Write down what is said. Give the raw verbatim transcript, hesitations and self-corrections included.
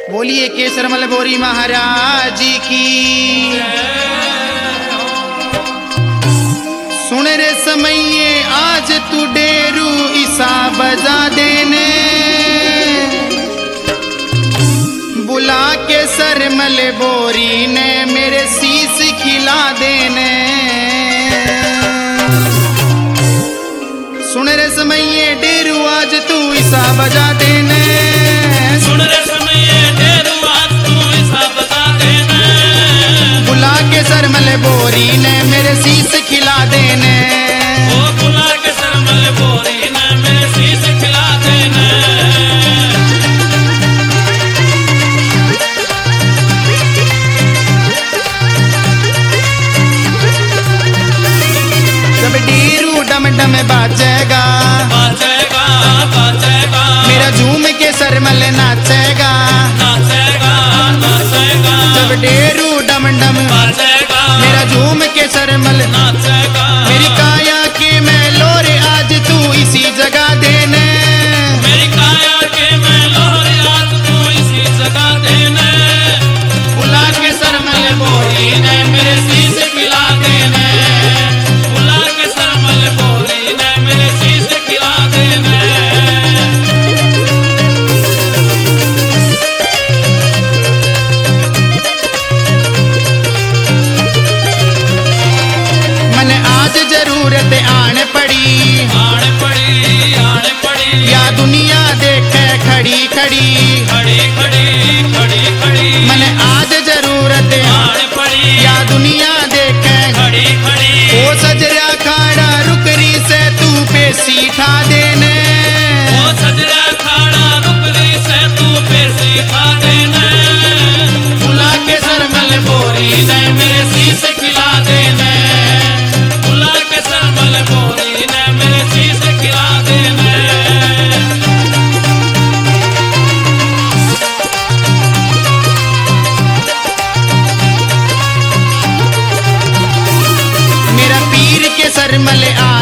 बोलिए केसरमल बोरी महाराज की। सुन रे समये आज तू डेरू ईसा बजा देने, बुला के सरमल बोरी ने मेरे शीश खिला देने। सुन रे समये डेरू आज तू ईसा बजा देने, सुन रे समये डेरू आज तू ईसा बजा देने, बुला के सरमल बोरी ने मेरे शीश खिला देने। ओ बुला के सरमल बोरी ने मेरे शीश खिला देने। जब डेरू डम डम बाजेगा बाजेगा बाजेगा, मेरा झूम के सरमल नाचेगा। नाचेगा नाचेगा, जब डेरू डम डम बाजेगा मेरा झूम के सरमल, नाचेगा, मेरी काया के मैं लोरे आज तू इसी जगह देने। मेरी काया के मैं लोरी आज तू इसी जगह देने। बुला के सरमल बोरी ने मेरे शीश खिला देने, बुला के सरमल बोरी ने मेरे शीश खिला देने। मन आज जरूरत आन पड़ी, आन पड़ी आन पड़ी, या दुनिया देखे खड़ी खड़ी। खड़ी खड़ी खड़ी खड़ी, मन आज जरूरत आन पड़ी या दुनिया देखे खड़ी खड़ी। ओ सजरा खाड़ा रुकरी से तू पे सीठा देने। ओ सजरा खाड़ा रुकरी से तू पे सीखा देने। बुला के सरमल बोरी ने मेरे शीश खिला देने, बुला के सरमल बोरी ने मेरे शीश खिला देने। मेरा पीर के सरमल